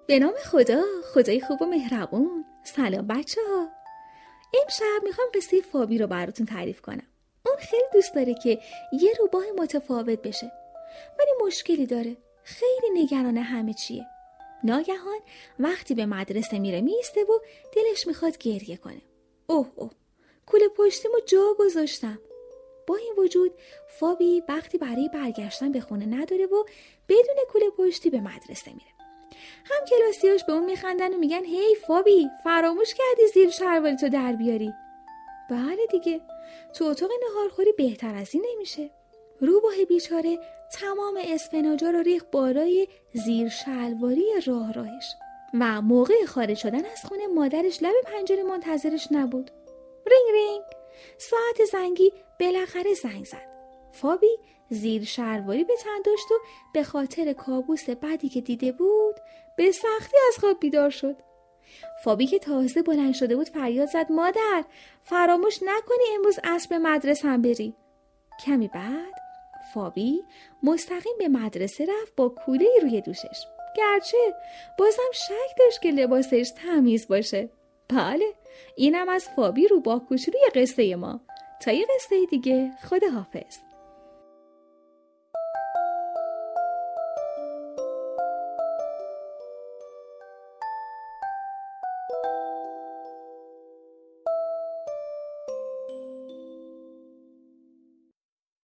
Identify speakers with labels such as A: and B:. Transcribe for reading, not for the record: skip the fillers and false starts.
A: به نام خدا، خدای خوب و مهربون. سلام بچه ها. امشب میخوام قصه فابی رو براتون تعریف کنم. اون خیلی دوست داره که یه روباه متفاوت بشه، ولی مشکلی داره. خیلی نگران همه چیه. ناگهان وقتی به مدرسه میسته و دلش میخواد گریه کنه. اوه کوله پشتیمو جا گذاشتم. با این وجود فابی وقتی برای برگشتن به خونه نداره و بدون کوله پشتی به مدرسه میره. هم کلاسیاش به اون میخندن و میگن هی فابی، فراموش کردی زیر شلواری تو در بیاری. بله دیگه، تو اتاق نهارخوری بهتر از این نمیشه. روباه بیچاره تمام اسفناجا رو ریخت بالای زیر شلواری راهش و موقع خارج شدن از خونه مادرش لب پنجره منتظرش نبود. رینگ رینگ، ساعت زنگی بالاخره زنگ زد. فابی زیر شلواری به تن داشت و به خاطر کابوس بدی که دیده بود به سختی از خواب بیدار شد. فابی که تازه بلند شده بود فریاد زد مادر، فراموش نکنی امروز عصر به مدرسه هم بری. کمی بعد فابی مستقیم به مدرسه رفت با کوله‌ای روی دوشش، گرچه بازم شک داشت که لباسش تمیز باشه. بله، اینم از فابی روباه کوچولوی قصه ما. تا یه قصه دیگه، خداحافظ.